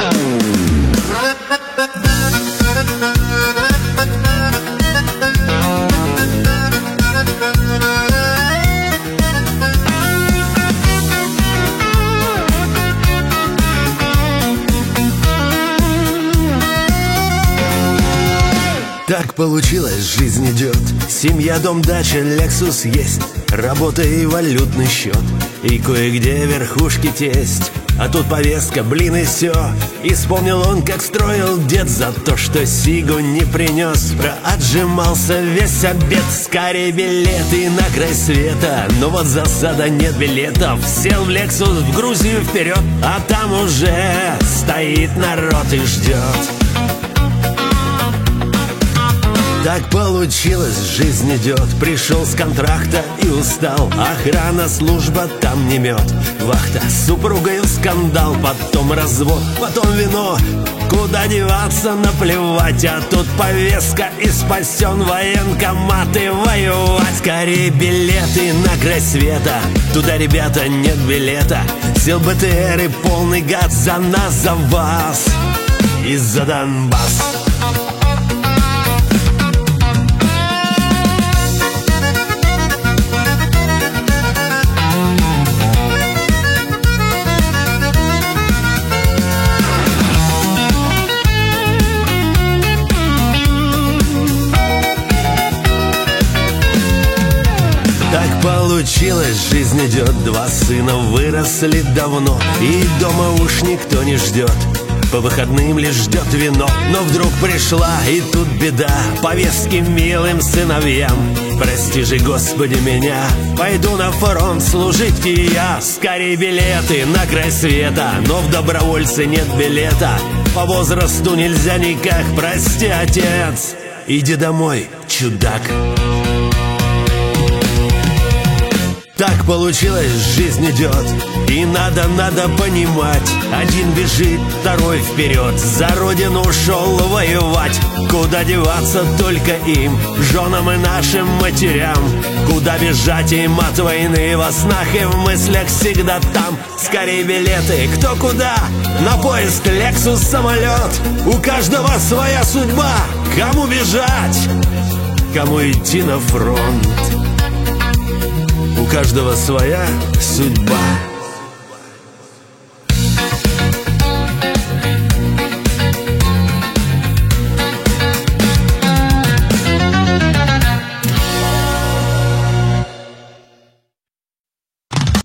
Так получилось, жизнь идет. Семья, дом, дача, Лексус есть, работа и валютный счет, и кое-где верхушки тесть. А тут повестка, блин, и все. И вспомнил он, как строил дед за то, что сигу не принес. Отжимался весь обед, скорее билеты на край света. Но вот засада, нет билетов. Сел в Лексус, в Грузию вперед, а там уже стоит народ и ждет. Так получилось, жизнь идет. Пришел с контракта и устал. Охрана, служба, там не мед. Вахта, с супругой скандал. Потом развод, потом вино. Куда деваться, наплевать. А тут повестка и спасен военкомат. И воевать, скорее билеты на край света. Туда, ребята, нет билета. Сел БТР и полный газ. За нас, за вас и за Донбасс. Так получилось, жизнь идет. Два сына выросли давно, и дома уж никто не ждет. По выходным лишь ждет вино. Но вдруг пришла, и тут беда. Повестки милым сыновьям. Прости же, Господи, меня. Пойду на фронт служить и я. Скорей билеты на край света. Но в добровольцы нет билета. По возрасту нельзя никак. Прости, отец, иди домой, чудак. Так получилось, жизнь идет. И надо понимать. Один бежит, второй вперед. За родину ушел воевать. Куда деваться только им, женам и нашим матерям. Куда бежать им от войны, во снах и в мыслях всегда там. Скорее билеты, кто куда. На поезд, Лексус, самолет. У каждого своя судьба. Кому бежать, кому идти на фронт. У каждого своя судьба.